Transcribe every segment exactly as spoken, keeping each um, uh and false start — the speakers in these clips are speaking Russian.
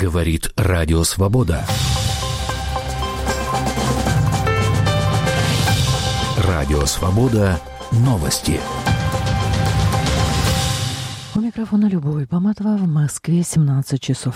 Говорит Радио Свобода. Радио Свобода. Новости. У микрофона Любовь Баматова. В Москве семнадцать часов.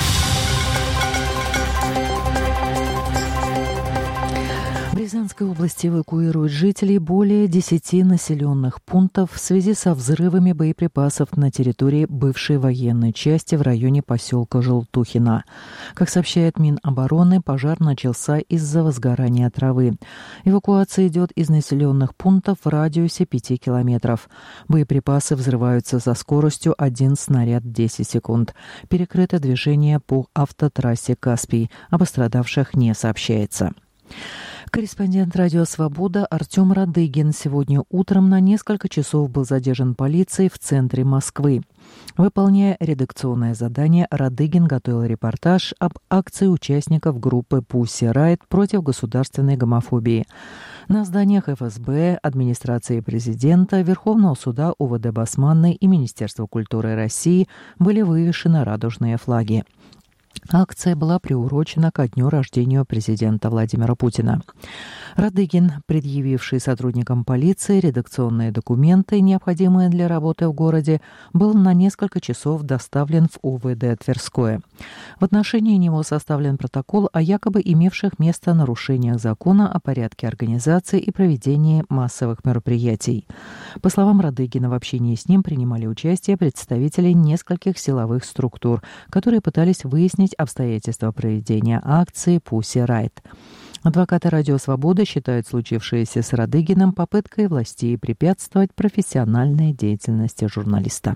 В Рязанской области эвакуируют жителей более десяти населенных пунктов в связи со взрывами боеприпасов на территории бывшей военной части в районе поселка Желтухино. Как сообщает Минобороны, пожар начался из-за возгорания травы. Эвакуация идет из населенных пунктов в радиусе пяти километров. Боеприпасы взрываются со скоростью один снаряд в десять секунд. Перекрыто движение по автотрассе Каспий. О пострадавших не сообщается. Корреспондент «Радио Свобода» Артем Радыгин сегодня утром на несколько часов был задержан полицией в центре Москвы. Выполняя редакционное задание, Радыгин готовил репортаж об акции участников группы Pussy Riot против государственной гомофобии. На зданиях эф эс бэ, администрации президента, Верховного суда о вэ дэ Басманной и Министерства культуры России были вывешены радужные флаги. Акция была приурочена ко дню рождения президента Владимира Путина. Радыгин, предъявивший сотрудникам полиции редакционные документы, необходимые для работы в городе, был на несколько часов доставлен в о вэ дэ Тверское. В отношении него составлен протокол о якобы имевших место нарушениях закона о порядке организации и проведении массовых мероприятий. По словам Радыгина, в общении с ним принимали участие представители нескольких силовых структур, которые пытались выяснить обстоятельства проведения акции Pussy Riot. Адвокаты «Радио Свобода» считают случившееся с Радыгиным попыткой властей препятствовать профессиональной деятельности журналиста.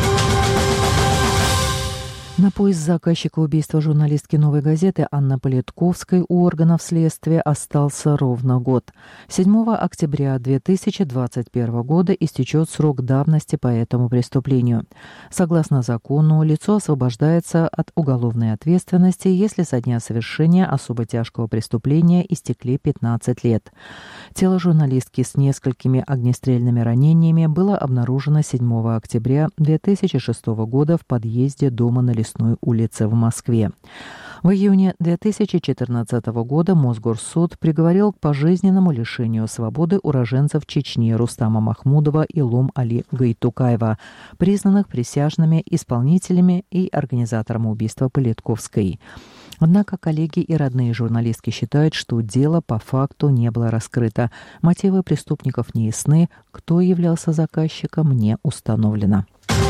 На поиск заказчика убийства журналистки «Новой газеты» Анны Политковской у органов следствия остался ровно год. седьмого октября две тысячи двадцать первого года истечет срок давности по этому преступлению. Согласно закону, лицо освобождается от уголовной ответственности, если со дня совершения особо тяжкого преступления истекли пятнадцать лет. Тело журналистки с несколькими огнестрельными ранениями было обнаружено седьмого октября две тысячи шестого года в подъезде дома на Лесной улице в Москве. В июне две тысячи четырнадцатого года Мосгорсуд приговорил к пожизненному лишению свободы уроженцев Чечни Рустама Махмудова и Лом Али Гайтукаева, признанных присяжными исполнителями и организатором убийства Политковской. Однако коллеги и родные журналистки считают, что дело по факту не было раскрыто. Мотивы преступников не ясны, кто являлся заказчиком, не установлено.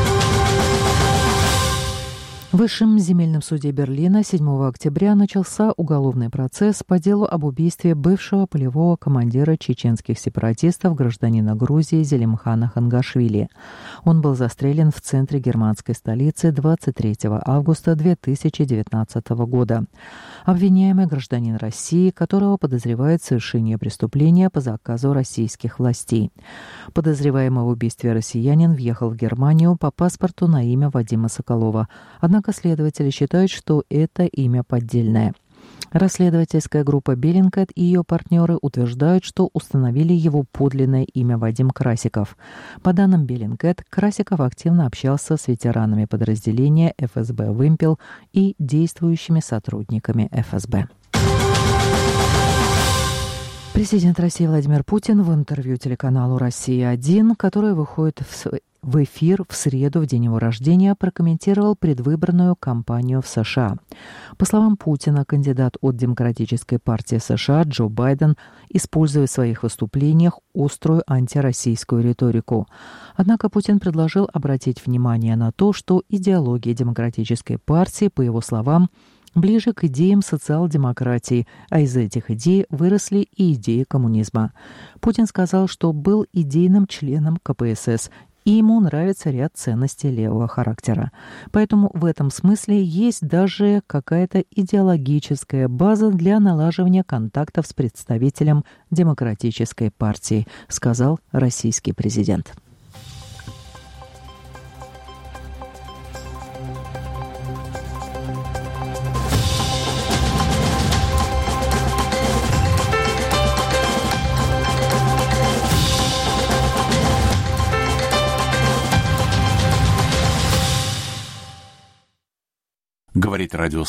В Высшем земельном суде Берлина седьмого октября начался уголовный процесс по делу об убийстве бывшего полевого командира чеченских сепаратистов гражданина Грузии Зелимхана Хангашвили. Он был застрелен в центре германской столицы двадцать третьего августа две тысячи девятнадцатого года. Обвиняемый гражданин России, которого подозревают в совершении преступления по заказу российских властей. Подозреваемый в убийстве россиянин въехал в Германию по паспорту на имя Вадима Соколова. Однако следователи считают, что это имя поддельное. Расследовательская группа Bellingcat и ее партнеры утверждают, что установили его подлинное имя Вадим Красиков. По данным Bellingcat, Красиков активно общался с ветеранами подразделения эф эс бэ «Вымпел» и действующими сотрудниками эф эс бэ. Президент России Владимир Путин в интервью телеканалу «Россия один», который выходит в в эфир в среду, в день его рождения, прокомментировал предвыборную кампанию в США. По словам Путина, кандидат от Демократической партии США Джо Байден использует в своих выступлениях острую антироссийскую риторику. Однако Путин предложил обратить внимание на то, что идеология Демократической партии, по его словам, ближе к идеям социал-демократии, а из этих идей выросли и идеи коммунизма. Путин сказал, что был идейным членом ка пэ эс эс, и ему нравится ряд ценностей левого характера. Поэтому в этом смысле есть даже какая-то идеологическая база для налаживания контактов с представителем Демократической партии, сказал российский президент. говорит Радио